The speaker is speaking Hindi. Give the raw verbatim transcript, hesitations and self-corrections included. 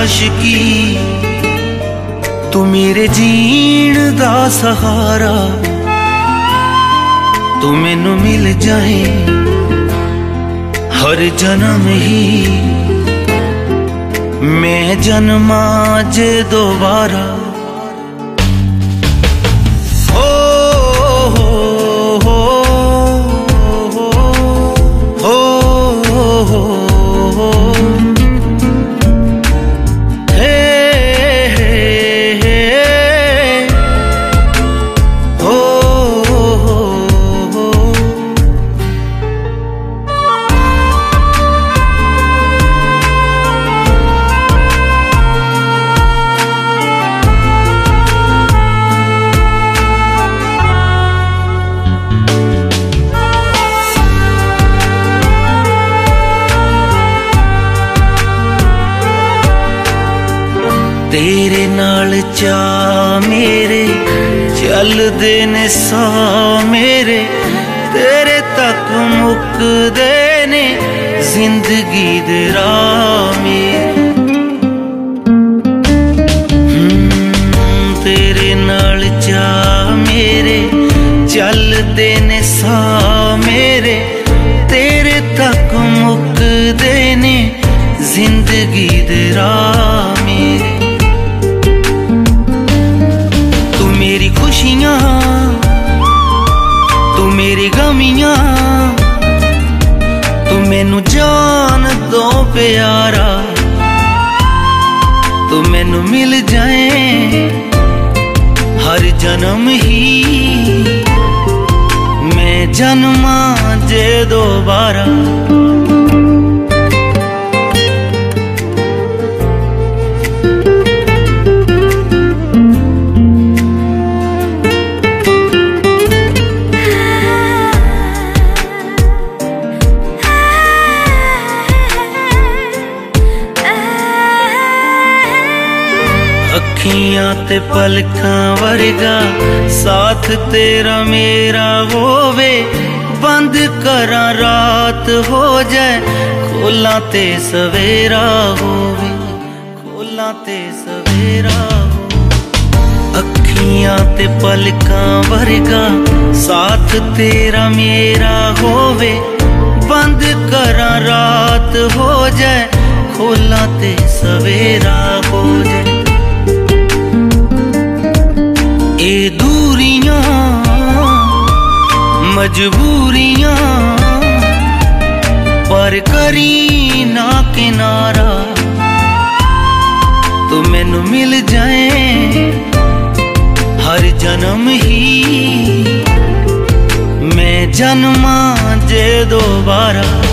आशिकी, तू मेरे जीण दा सहारा, तू मैनू मिल जाए हर जन्म ही, मैं जन्मा जे दोबारा। तेरे नाल चा मेरे चलदे ने सा मेरे, तेरे तक मुकदे ने जिंदगी दे राह मेरे। तेरे नाल चा मेरे चलदे ने सा मेरे, तेरे तक मुकदे ने जिंदगी दे राह मेरे। मेरी खुशियां तू मेरी गमियां, तू मैनू जान दो प्यारा, तू मैनू मिल जाए हर जन्म ही, मैं जन्मा जे दोबारा। अखियां ते पलकां वर्गा साथ तेरा मेरा होवे, बंद करा रात हो जाए खोला ते सवेरा होवे, खोला ते सवेरा हो। अखियां ते पलकां वर्गा साथ तेरा मेरा होवे, बंद करा रात हो जाए खोला ते सवेरा हो जाए। ए दूरियां मजबूरियां पर करी ना किनारा, तो मैनू मिल जाए हर जन्म ही, मैं जन्मा जे दोबारा।